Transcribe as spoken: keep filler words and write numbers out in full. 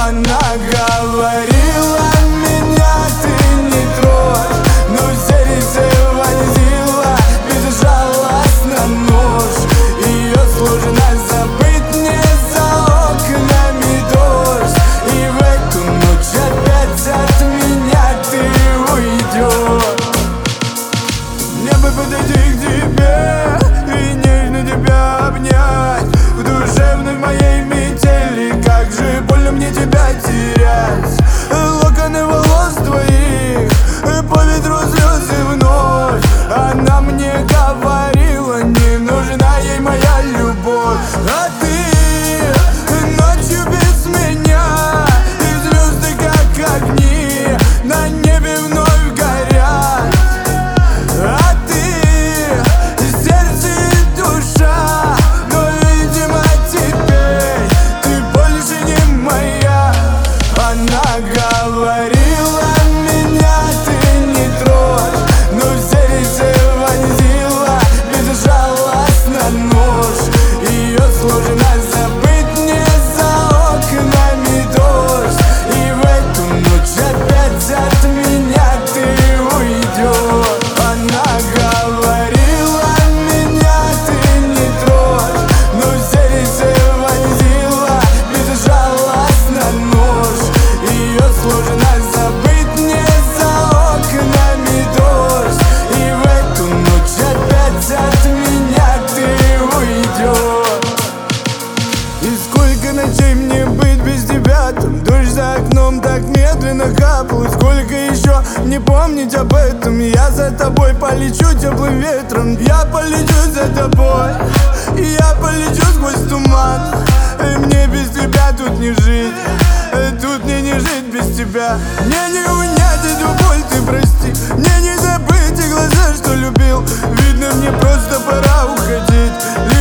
Она говорила, меня ты не трожь, но в сердце вонзила безжалостно нож. Ее сложно забыть, не за окнами дождь, и в эту ночь опять от меня ты уйдешь. Мне бы подойти к тебе и нежно тебя обнять, в душевной моей метели, как же больно мне тебя терять. Локоны волос твоих по ветру слезы вновь. Она мне говорила, не нужна ей моя любовь. А ты ночью без меня, и звезды как огни на небе вновь горят. А ты сердце и душа, но видимо теперь ты больше не моя. Она говорила, меня ты не трожь, но в сердце вонзила безжалостно нож. Ее сложно забыть, не за окнами дождь, и в эту ночь опять от меня ты уйдешь. Она говорила, меня ты не трожь, но в сердце вонзила безжалостно нож. Ее сложно забыть, не за окнами дождь, и в эту ночь опять от меня ты уйдешь. И сколько ночей мне быть без тебя? Там дождь за окном так медленно капал. И сколько еще не помнить об этом? Я за тобой полечу теплым ветром. Я полечу за тобой, и я полечу сквозь туман. И мне без тебя тут не жить, тут мне не жить без тебя. Мне не унять эту боль, ты прости, мне не забыть те глаза, что любил. Видно, мне просто пора уходить.